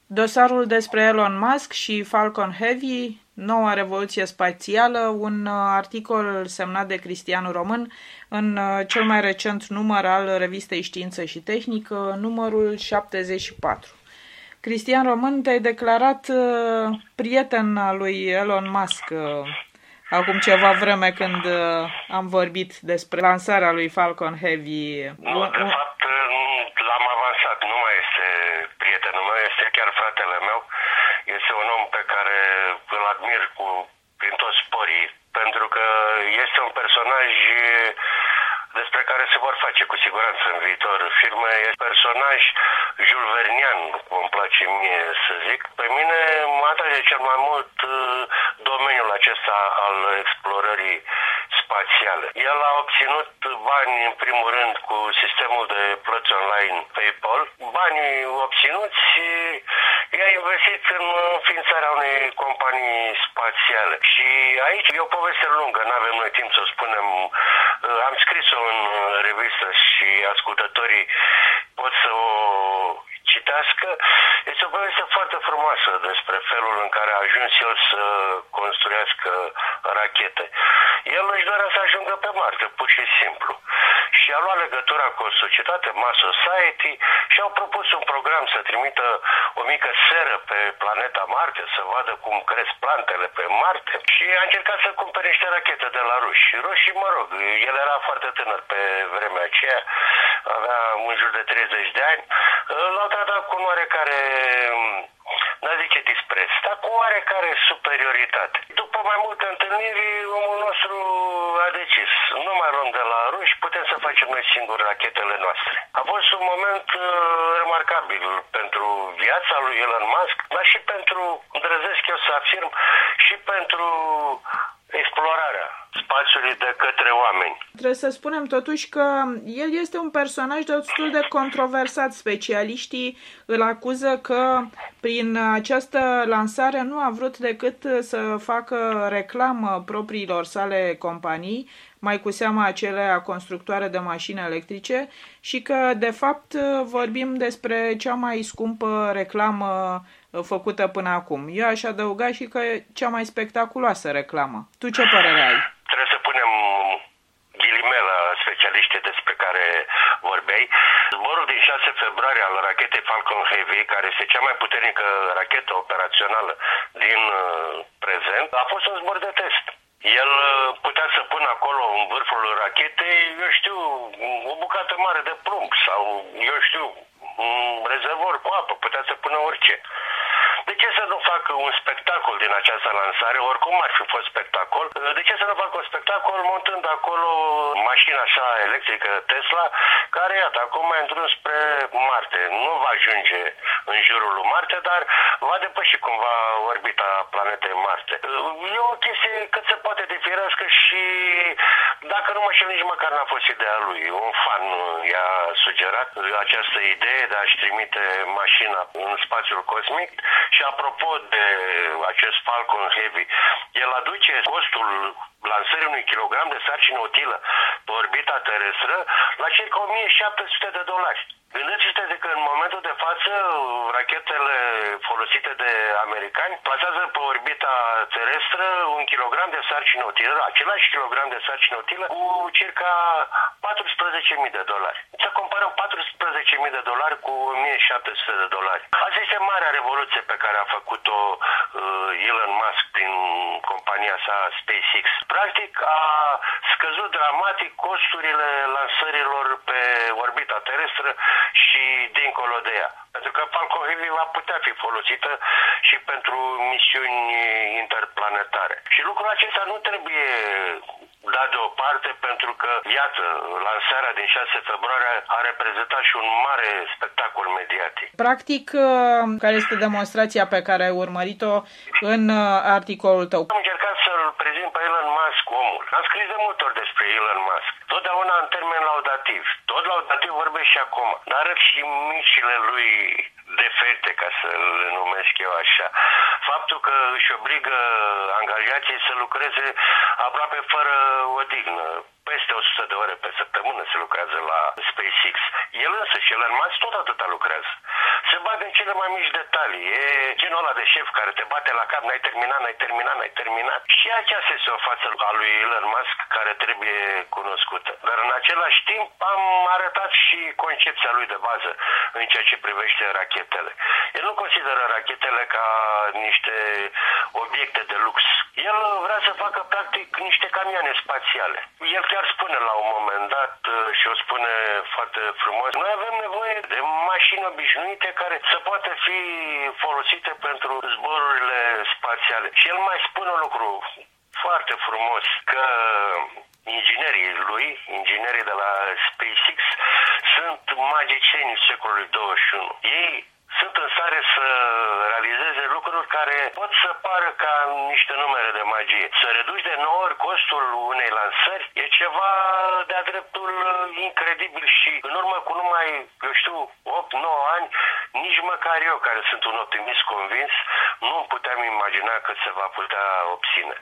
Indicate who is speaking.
Speaker 1: Dosarul despre Elon Musk și Falcon Heavy, noua revoluție spațială, un articol semnat de Cristian Român în cel mai recent număr al revistei Știință și Tehnică, numărul 74. Cristian Român, te-ai declarat prieten al lui Elon Musk acum ceva vreme când am vorbit despre lansarea lui Falcon Heavy.
Speaker 2: De fapt, l-am avansat, nu mai este prietenul meu, este chiar fratele meu. Este un om pe care îl admir prin toți sporii, pentru că este un personaj despre care se vor face cu siguranță în viitor filme. Este personaj julvernian, cum îmi place mie să zic. Pe mine mă atrage cel mai mult domeniul acesta al explorării spațiale. El a obținut bani în primul rând cu sistemul de plăți online PayPal. Banii obținuți i-a investit în înființarea unei companii spațiale. Și aici e o poveste lungă, nu avem noi timp să o spunem. Am scris-o în revistă și ascultătorii pot să o citească. Este o poveste foarte frumoasă despre felul în care a ajuns el să construiască rachete. El își dorea să ajungă pe Marte, pur și simplu. Și a luat legătura cu o societate, Mass Society, și au propus un program să trimită o mică seră pe planeta Marte, să vadă cum cresc plantele pe Marte. Și a încercat să cumpere niște rachete de la ruși. Rușii, mă rog, el era foarte tânăr pe vremea aceea, avea în jur de 30 de ani, l-au tratat cu oarecare, n-a zice dispreț, dar cu oarecare superioritate. După mai multe întâlniri, omul nostru a decis, nu mai luăm de la ruși, putem să facem noi singuri rachetele noastre. A fost un moment remarcabil pentru viața lui Elon Musk, dar și pentru, îndrăzesc eu să afirm, și pentru explorarea spațiului de către oameni.
Speaker 1: Trebuie să spunem totuși că el este un personaj destul de controversat. Specialiștii îl acuză că prin această lansare nu a vrut decât să facă reclamă propriilor sale companii, mai cu seamă acelea constructoare de mașini electrice, și că de fapt vorbim despre cea mai scumpă reclamă făcută până acum. Eu aș adăuga și că cea mai spectaculoasă reclamă. Tu ce părere ai?
Speaker 2: Trebuie să punem ghilimele la specialiștii despre care vorbeai. Zborul din 6 februarie al rachetei Falcon Heavy, care este cea mai puternică rachetă operațională din prezent, a fost un zbor de test. El putea să pună acolo în vârful rachetei, eu știu, o bucată mare de plumb sau, eu știu, un rezervor cu apă, putea să pună orice. De ce să nu facă un spectacol din această lansare, oricum ar fi fost spectacol? De ce să nu facă un spectacol montând acolo mașina sa electrică Tesla, care, iată, acum mai în drum spre Marte. Nu va ajunge în jurul lui Marte, dar va depăși cumva orbita planetei Marte. E o chestie cât se poate de firească și, dacă nu mă înșel, nici măcar n-a fost ideea lui. Un fan i-a sugerat această idee de a-și trimite mașina în spațiul cosmic. Și apropo de acest Falcon Heavy, el aduce costul lansării unui kilogram de sarcină utilă pe orbita terestră la circa $1.700. Gândiți-vă că în momentul de față rachetele folosite de americani plasează pe orbita terestră un kilogram de sarcină utilă, același kilogram de sarcină utilă cu circa $14.000. Să comparăm $14.000 cu $1.700. Asta este marea revoluție pe care a făcut-o Elon Musk prin compania sa SpaceX. Practic a scăzut dramatic costurile lansărilor pe orbita terestră și dincolo de ea. Pentru că Falcon Heavy va putea fi folosită și pentru misiuni interplanetare. Și lucrul acesta nu trebuie dat deoparte, pentru că, iată, lansarea din 6 februarie a reprezentat și un mare spectacol mediatic.
Speaker 1: Practic, care este demonstrația pe care ai urmărit-o în articolul tău?
Speaker 2: Am încercat să-l prezint pe Elon Musk omul. Am scris de multe ori despre Elon Musk. Totdeauna în termen laudativ. Tot laudativ vorbesc și acum. Dar și micile lui defecte, ca să le numesc eu așa. Faptul că își obligă angajații să lucreze aproape fără odihnă. peste 100 de ore pe săptămână se lucrează la SpaceX. El însă și Elon Musk tot atâta lucrează. Se bagă în cele mai mici detalii. E genul ăla de șef care te bate la cap, n-ai terminat. Și aceasta este o față a lui Elon Musk care trebuie cunoscută. Dar în același timp am arătat și concepția lui de bază în ceea ce privește rachetele. El nu consideră rachetele ca niște obiecte de lux. El vrea să facă practic niște camioane spațiale. El chiar spune la un moment dat și o spune foarte frumos, noi avem nevoie de mașini obișnuite care să poată fi folosite pentru zborurile spațiale. Și el mai spune un lucru foarte frumos, că inginerii de la SpaceX sunt magicienii secolului 21. Ei sunt în stare să realizeze lucruri care pot să pară ca niște numere de magie. Să reduci de 9 ori costul unei lansări e ceva de-a dreptul incredibil și în urmă cu numai, 8-9 ani, nici măcar eu, care sunt un optimist convins, nu puteam imagina că se va putea obține.